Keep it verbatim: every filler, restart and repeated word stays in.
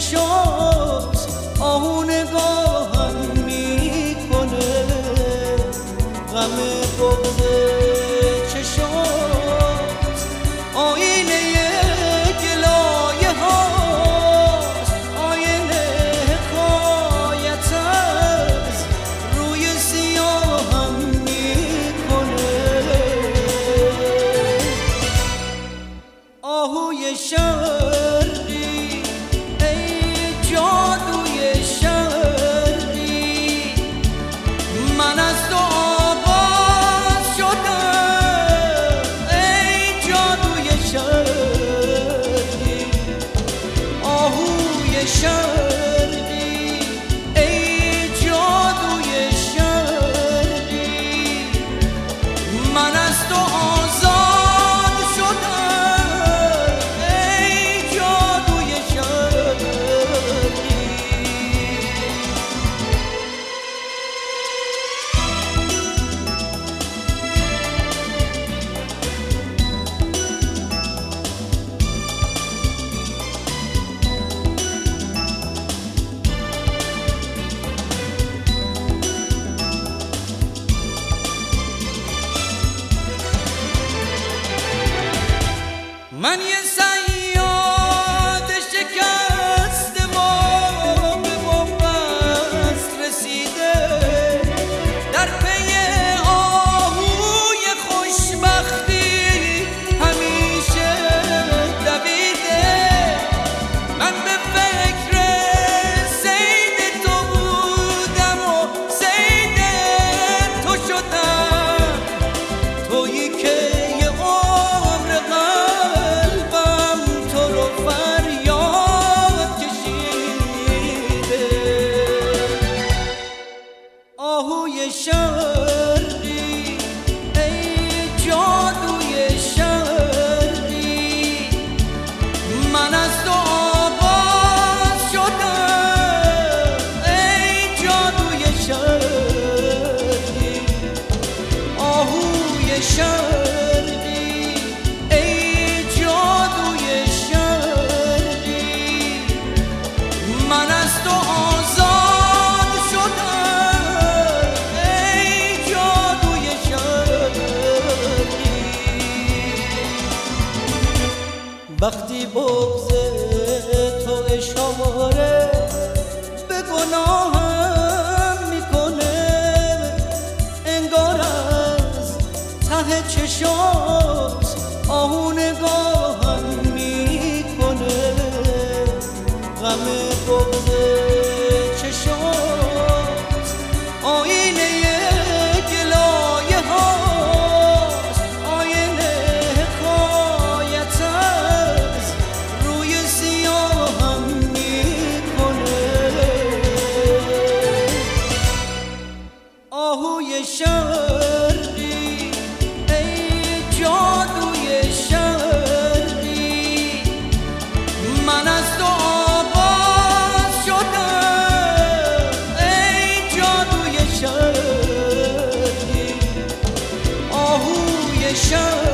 چشات آهو نگاهم میکنه، غم بغض چشات آینه گلایه هاست، آینه حکایت از روی سیاهم میکنه. آهوی شرقی ای جادوی شرقی، من از تو آغاز شدم ای جادوی شرقی. آهوی شرقی ای جادوی شرقی، من از تو آزاد شدم ای جادوی شرقی. من یه صیاد شکسته و به بنبست رسیده، در پی آهوی خوشبختی همیشه دویده. من به فکر صید تو بودم و صید تو شدم، تویی که یه عمر قلبم تو رو فریاد کشیده. آهوی شرقی ای جادوی شرقی، من از تو آغاز شدم ای جادوی شرقی. آهوی شرقی ای جادوی شرقی، من از تو آزاد شدم ای جادوی شرقی. وقتی بغض تو اشاره به گناهم میکنه، انگار از ته چشات آهو نگاهم میکنه، غم بغض چشات آینه گلایه هاست، آینه حکایت از روی سیاهم میکنه. آهوی شرقی ای جادوی شرقی، من از تو آغاز شدم ای جادوی شرقی. آهوی شرقی